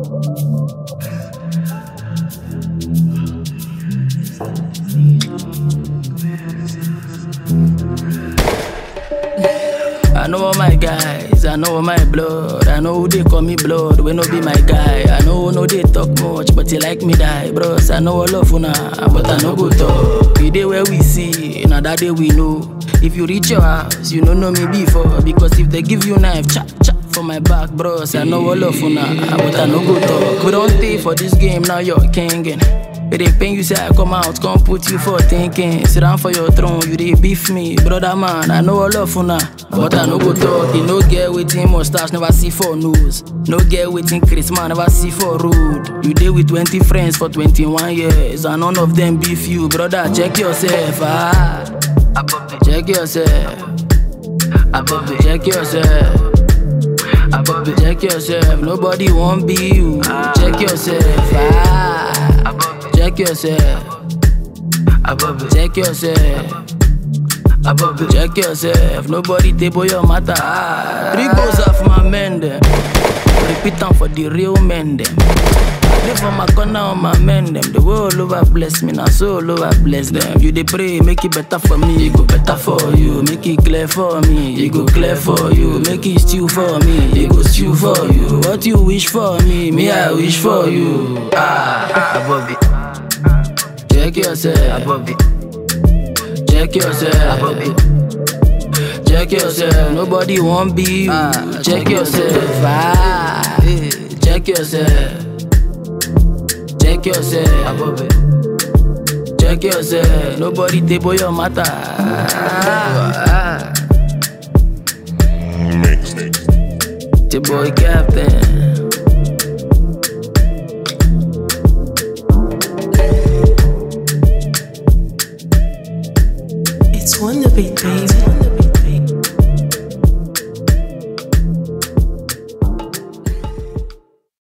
I know all my guys, I know all my blood. I know who they call me blood, we no be my guy. I know no they talk much, but they like me die, bros. I know all of una, but I no go talk. The day where we see, now that day we know. If you reach your house, you don't know me before. Because if they give you knife, chop chop for my back, bros. I know all of una, but I no go talk. We don't stay for this game, now you're king. It dey pain you say I come out, come put you for thinking. Sit down for your throne, you dey beef me, brother man. I know all of una, but I no go talk. You no get waiting mustache, never see for news. No get waiting Chris man, never see for road. You dey with 20 friends for 21 years, and none of them beef you, brother. Check yourself, check yourself, check yourself. Check yourself, nobody won't be you. Check yourself, check yourself, check yourself, check yourself. Nobody table your matter. 3 goals off my men them. Repeat them for the real men them. Live for my corner on my men them. The world over bless me, now so all over bless them. You dey pray, make it better for me, it go better for you. Make it clear for me, it go clear for you. Make it stew for me, it go stew for you. What you wish for me I wish for you. Above it. Check yourself, above it. Check yourself, above it. Check yourself, nobody won't be you. Check yourself, check yourself. Check yourself, above it. Check yourself, nobody table your matter. The boy captain. It's Wonder Beat, baby.